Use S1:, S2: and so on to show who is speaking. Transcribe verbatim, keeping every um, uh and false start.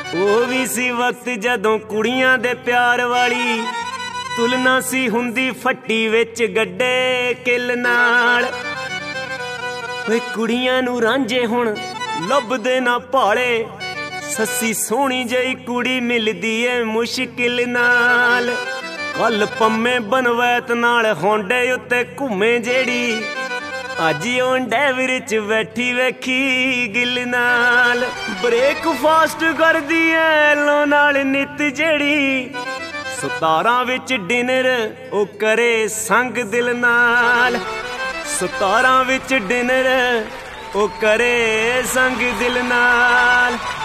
S1: ਉਹ ਵੀ ਸੀ ਵਕਤ ਜਦੋਂ ਕੁੜੀਆਂ ਦੇ ਪਿਆਰ ਵਾਲੀ ਤੁਲਨਾ ਸੀ ਹੁੰਦੀ ਫੱਟੀ ਵਿੱਚ ਗੱਡੇ ਕਿੱਲ ਨਾਲ। ਓਏ ਕੁੜੀਆਂ ਨੂੰ ਰਾਂਝੇ ਹੁਣ ਲੱਭਦੇ ਨਾ ਭਾਲੇ, ਸੱਸੀ ਸੋਹਣੀ ਜਿਹੀ ਕੁੜੀ ਮਿਲਦੀ ਏ ਮੁਸ਼ਕਿਲ ਨਾਲ। ਕੱਲ ਪੰਮੇ ਬਨਵੈਤ ਨਾਲ ਹੋਂਡੇ ਉੱਤੇ ਘੁੰਮੇ ਜਿਹੜੀ, ਅੱਜ ਉਹ ਡੈਵਰ ਚ ਬੈਠੀ ਵੇਖੀ ਗਿੱਲ ਨਾਲ। ਬ੍ਰੇਕਫਾਸਟ ਕਰਦੀ ਐ ਲੋ ਨਾਲ ਨਿੱਤ ਜਿਹੜੀ, ਸਤਾਰਾਂ ਵਿੱਚ ਡਿਨਰ ਉਹ ਕਰੇ ਸੰਗ ਦਿਲ ਨਾਲ। ਸਤਾਰਾਂ ਵਿੱਚ ਡਿਨਰ ਉਹ ਕਰੇ ਸੰਗ ਦਿਲ ਨਾਲ।